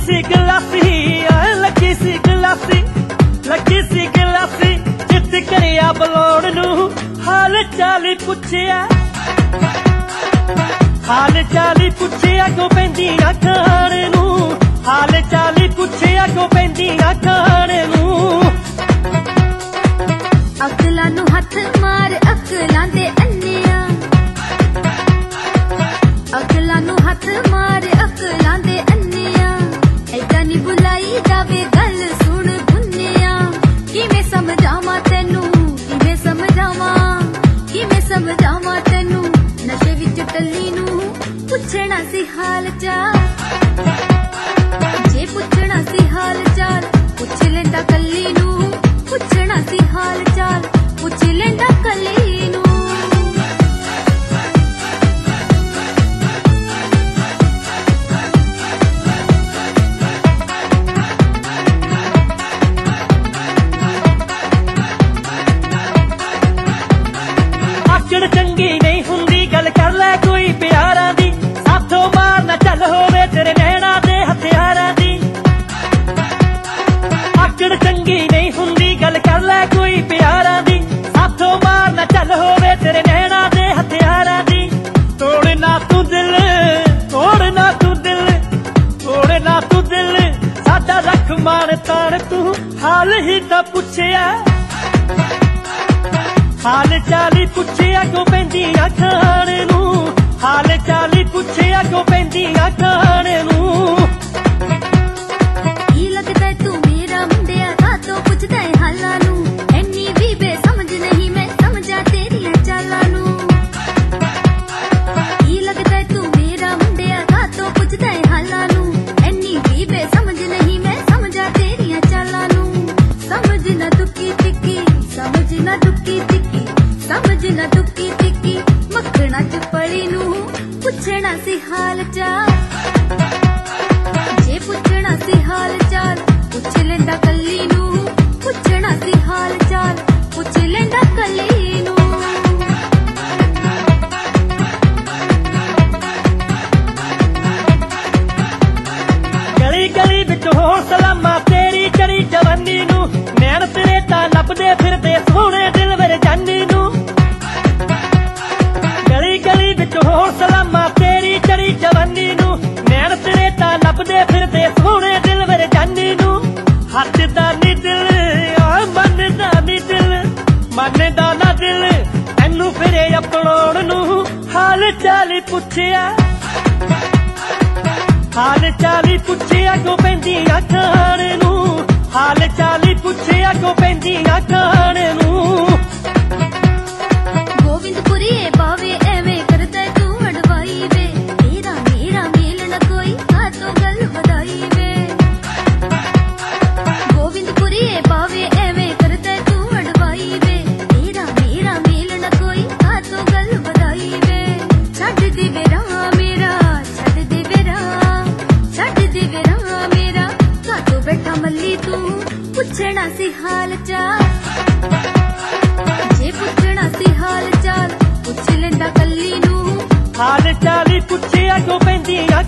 सी गलासी लगी सी गलासी जित करिया बलोड़ नू हाल चाल पुछया गो पैंदियां खाण नू हाल चाल पुछया गो पैंदियां खाण नू अकलां नू हथ मार अकलां दे अन्निया अकलां नू हथ मार अकलां दे अन्निया ऐदा नी बुलाई जावे गल सुन बुन्निया किवें समझावां तैनू किवें समझावां तैनू नशे विच टल्ली नू पुछना सी हाल चाल जे पुछना सी हाल चाल पुछ लेंदा कल्ली नू पुछना सी हाल चाल पुछ लेंदा कल्ली नू आकड़ चंगी नहीं हुंदी गल कर लै कोई प्यारां दी साथों मार ना चल होवे तेरे नैना दे हथियारां दी आकड़ चंगी नहीं हुंदी गल कर लै कोई प्यारां दी साथों मार ना चल होवे तेरे नैना दे हथियारां दी तोड़ना तू दिल साडा रख मान तान तू हाल ही तां पुछया हाल चाली पुछया गो पैंदियां खाण नू हाल चाली पुछया गो पैंदियां खाण नू की लगदा तू मेरा मुंडिया कातों पुछदा है हालां नू एनी भी बेसमझ नहीं मैं समझा तेरियां चालां नू की लगदा तू मेरा मुंडिया कातों पुछदा है हालां नू एनी भी बेसमझ नहीं मैं समझा तेरियां चालां नू समझ ना दुखी तिक्की समझ ना दुखी तिक्की समझ ना दुखी तिक्की मखना च पड़ी नू पुछना सी हाल चाल जे पुछना सी हाल चाल पुछ लेंदा कल्ली नू पुछना सी हाल चाल पुछ लेंदा कल्ली नू गली गली विच होर सलामा तेरी चढ़ी जवानी नू नैन तेरे तां लभदे फिरदे सोहणे दिलवर जानी नू गली गली विच होर सलामा तेरी चढ़ी जवानी नू नैन तेरे तां लभदे फिरदे सोहणे दिलवर जानी नू हटदा नी दिल मनदा ना दिल तैनू फिरे अपनाउण नू हाल चाल पुछया गो पैंदियां खाण नू हाल चाल पुछया गो पैंदियां खाण नू गोविंदपुरीए पावे एवें करदा तू अड़वाई वे तेरा मेरा मेल न कोई कातों गल वधाई वे गोविंदपुरीए पावे एवें करदा तू अड़वाई वे तेरा मेरा मेल न कोई कातों गल वधाई वे छड्ड दे वे राह मेरा छड्ड दे वे राह मेरा कातों बैठा मल्ली तू पुछना सी हाल चाल जे पुछना सी हाल चाल पुछ लेंदा कल्ली नू हाल चाल पुछया गो पैंदियां